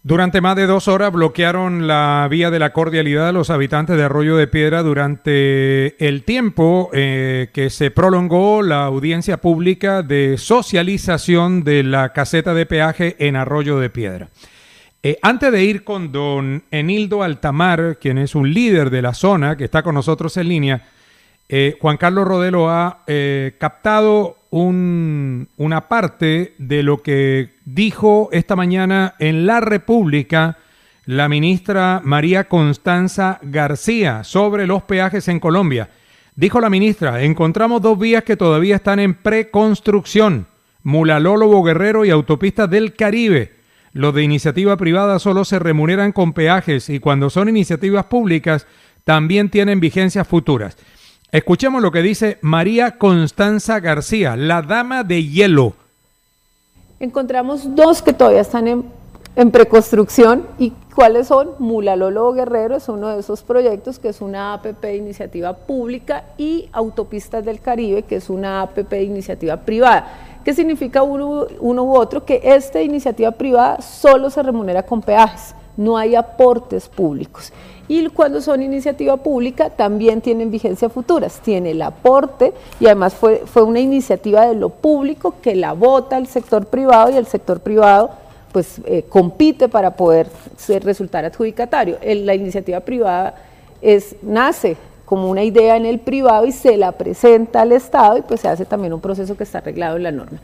Durante más de 2 horas bloquearon la vía de la cordialidad a los habitantes de Arroyo de Piedra durante el tiempo que se prolongó la audiencia pública de socialización de la caseta de peaje en Arroyo de Piedra. Antes de ir con don Enildo Altamar, quien es un líder de la zona que está con nosotros en línea, Juan Carlos Rodelo ha captado una parte de lo que dijo esta mañana en La República la ministra María Constanza García sobre los peajes en Colombia. Dijo la ministra: encontramos 2 vías que todavía están en preconstrucción, Mulalólogo Guerrero y Autopistas del Caribe. Los de iniciativa privada solo se remuneran con peajes y cuando son iniciativas públicas también tienen vigencias futuras. Escuchemos lo que dice María Constanza García, la dama de hielo. Encontramos 2 que todavía están en preconstrucción. ¿Y cuáles son? Mulalólogo Guerrero es uno de esos proyectos, que es una APP de iniciativa pública, y Autopistas del Caribe, que es una APP de iniciativa privada. ¿Qué significa uno u otro? Que esta iniciativa privada solo se remunera con peajes, no hay aportes públicos. Y cuando son iniciativa pública también tienen vigencia futuras, tiene el aporte y además fue una iniciativa de lo público que la vota el sector privado y el sector privado pues compite para poder resultar adjudicatario. La iniciativa privada nace como una idea en el privado y se la presenta al Estado y pues se hace también un proceso que está arreglado en la norma.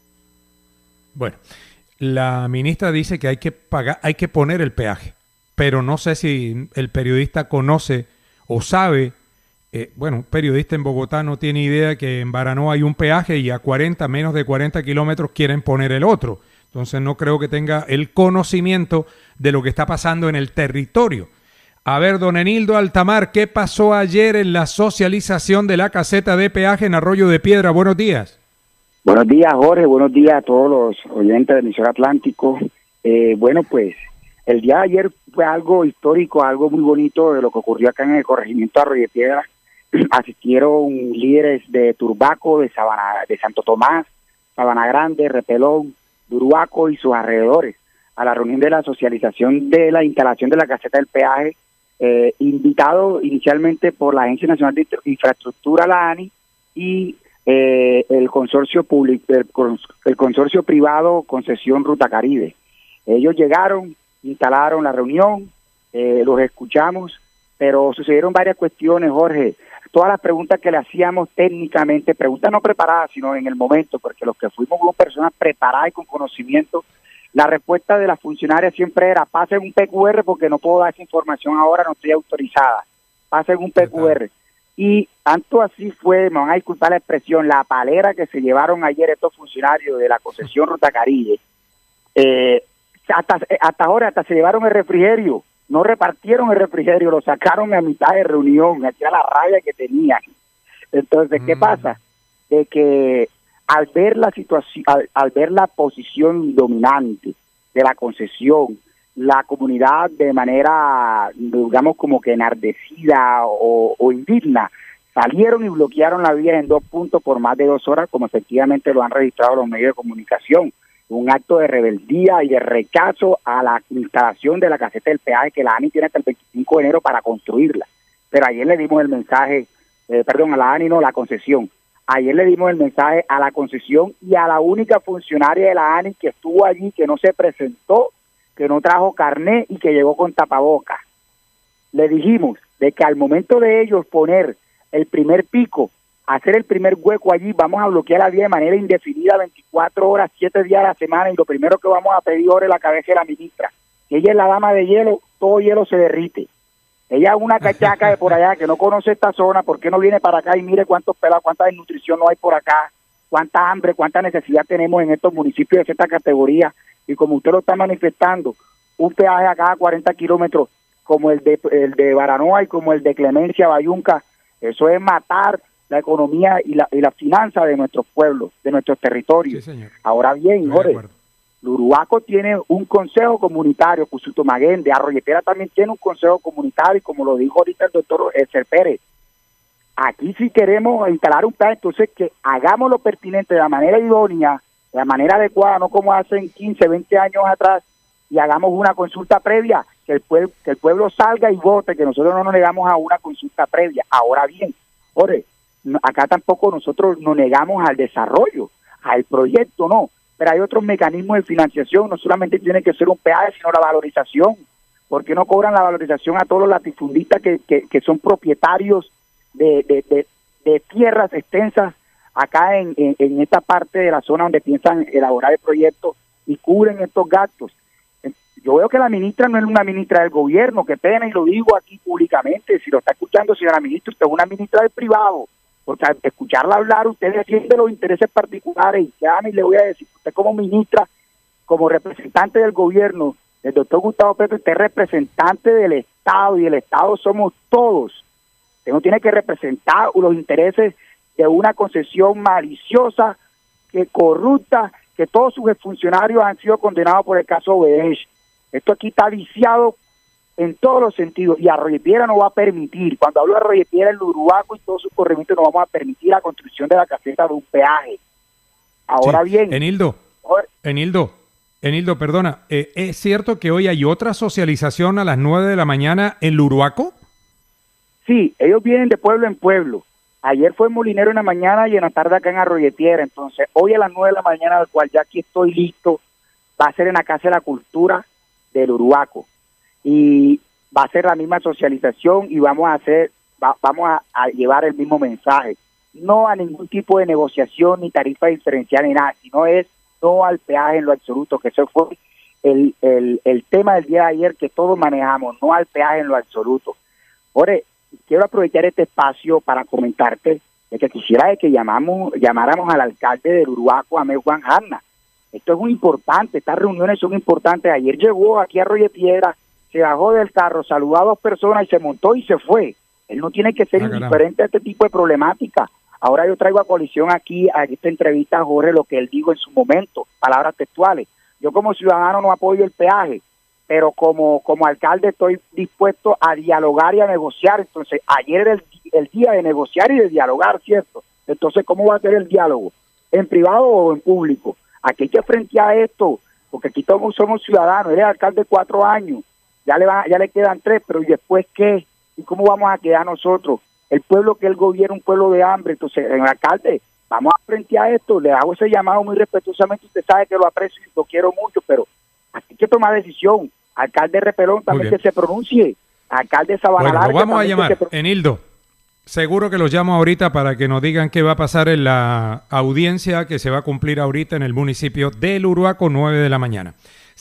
Bueno, la ministra dice que hay que poner el peaje, pero no sé si el periodista conoce o sabe, un periodista en Bogotá no tiene idea que en Baranoa hay un peaje y a menos de 40 kilómetros quieren poner el otro. Entonces no creo que tenga el conocimiento de lo que está pasando en el territorio. A ver, don Enildo Altamar, ¿qué pasó ayer en la socialización de la caseta de peaje en Arroyo de Piedra? Buenos días. Buenos días, Jorge. Buenos días a todos los oyentes de Emisora Atlántico. Pues el día de ayer fue algo histórico, algo muy bonito de lo que ocurrió acá en el corregimiento de Arroyo de Piedra. Asistieron líderes de Turbaco, de Santo Tomás, Sabana Grande, Repelón, Uruaco y sus alrededores a la reunión de la socialización de la instalación de la caseta del peaje, invitado inicialmente por la Agencia Nacional de Infraestructura, la ANI, y el consorcio público, el consorcio privado Concesión Ruta Caribe. Ellos llegaron, instalaron la reunión, los escuchamos, pero sucedieron varias cuestiones, Jorge. Todas las preguntas que le hacíamos técnicamente, preguntas no preparadas, sino en el momento, porque los que fuimos como personas preparadas y con conocimiento, la respuesta de las funcionarias siempre era: pasen un PQR porque no puedo dar esa información ahora, no estoy autorizada. Pasen un PQR. Y tanto así fue, me van a disculpar la expresión, la palera que se llevaron ayer estos funcionarios de la concesión Ruta Caribe. Hasta ahora se llevaron el refrigerio. No repartieron el refrigerio, lo sacaron a mitad de reunión, me hacía la rabia que tenían. Entonces, ¿qué pasa? De que al ver la situación, al ver la posición dominante de la concesión, la comunidad de manera, digamos, como que enardecida o indigna, salieron y bloquearon la vía en 2 puntos por más de 2 horas, como efectivamente lo han registrado los medios de comunicación. Un acto de rebeldía y de rechazo a la instalación de la caseta del peaje, que la ANI tiene hasta el 25 de enero para construirla. Pero ayer le dimos el mensaje, a la ANI no, la concesión. Ayer le dimos el mensaje a la concesión y a la única funcionaria de la ANI que estuvo allí, que no se presentó, que no trajo carné y que llegó con tapabocas. Le dijimos de que al momento de ellos poner el primer pico, hacer el primer hueco allí, vamos a bloquear la vía de manera indefinida, 24 horas, 7 días a la semana, y lo primero que vamos a pedir ahora es la cabeza de la ministra. Ella es la dama de hielo, todo hielo se derrite. Ella es una cachaca de por allá que no conoce esta zona. ¿Por qué no viene para acá y mire cuántos pelados, cuánta desnutrición no hay por acá, cuánta hambre, cuánta necesidad tenemos en estos municipios de esta categoría? Y como usted lo está manifestando, un peaje a cada 40 kilómetros como el de Baranoa y como el de Clemencia, Bayunca, eso es matar la economía y la finanza de nuestros pueblos, de nuestros territorios. Sí, señor. Ahora bien, Jorge, Uruaco tiene un consejo comunitario, Cusutomaguén, de Arroyo de Piedra también tiene un consejo comunitario, y como lo dijo ahorita el doctor Ezer Pérez, aquí si queremos instalar un plan, entonces que hagamos lo pertinente de la manera idónea, de la manera adecuada, no como hacen 15, 20 años atrás, y hagamos una consulta previa, que el pueblo salga y vote, que nosotros no nos negamos a una consulta previa. Ahora bien, acá tampoco nosotros nos negamos al desarrollo, al proyecto, no, pero hay otros mecanismos de financiación, no solamente tiene que ser un peaje, sino la valorización. ¿Por qué no cobran la valorización a todos los latifundistas que son propietarios de tierras extensas acá en esta parte de la zona donde piensan elaborar el proyecto y cubren estos gastos? Yo veo que la ministra no es una ministra del gobierno, qué pena, y lo digo aquí públicamente, si lo está escuchando, señora ministra, usted es una ministra del privado, porque al escucharla hablar, usted defiende los intereses particulares, y le voy a decir, usted como ministra, como representante del gobierno, el doctor Gustavo Petro, usted es representante del Estado, y el Estado somos todos. Usted no tiene que representar los intereses de una concesión maliciosa, que corrupta, que todos sus funcionarios han sido condenados por el caso Odebrecht. Esto aquí está viciado en todos los sentidos, y Arroyo Piedra no va a permitir. Cuando hablo de Arroyo Piedra, el Uruguaco y todos sus corregimientos, no vamos a permitir la construcción de la caseta de un peaje. Ahora sí. Bien. Enildo, perdona, ¿es cierto que hoy hay otra socialización a las 9 de la mañana en el Uruguaco? Sí, ellos vienen de pueblo en pueblo. Ayer fue en Molinero en la mañana y en la tarde acá en Arroyo Piedra. Entonces, hoy a las 9 de la mañana, al cual ya aquí estoy listo, va a ser en la Casa de la Cultura del Uruguaco. Y va a ser la misma socialización y vamos a llevar el mismo mensaje. No a ningún tipo de negociación ni tarifa diferencial ni nada, sino es no al peaje en lo absoluto, que eso fue el tema del día de ayer que todos manejamos, no al peaje en lo absoluto. Ahora, quiero aprovechar este espacio para comentarte de que quisiera de que llamáramos al alcalde del Uruguaco, Amé Juan Jarna. Esto es muy importante, estas reuniones son importantes. Ayer llegó aquí a Arroyo Piedra, se bajó del carro, saludó a 2 personas y se montó y se fue. Él no tiene que ser indiferente a este tipo de problemática. Ahora yo traigo a colisión aquí a esta entrevista a Jorge lo que él dijo en su momento, palabras textuales. Yo como ciudadano no apoyo el peaje, pero como alcalde estoy dispuesto a dialogar y a negociar. Entonces, ayer era el día de negociar y de dialogar, ¿cierto? Entonces, ¿cómo va a ser el diálogo? ¿En privado o en público? Aquí hay que frentear esto, porque aquí todos somos ciudadanos. Él es alcalde 4 años, ya le quedan 3, pero ¿y después qué? ¿Y cómo vamos a quedar nosotros? El pueblo que él gobierna, un pueblo de hambre. Entonces, el alcalde, vamos a frentear esto. Le hago ese llamado muy respetuosamente. Usted sabe que lo aprecio y lo quiero mucho, pero hay que tomar decisión. Alcalde Repelón también que se pronuncie. Alcalde Sabana Larga. Lo vamos a llamar, Enildo. Seguro que los llamo ahorita para que nos digan qué va a pasar en la audiencia que se va a cumplir ahorita en el municipio del Uruguaco, 9 de la mañana.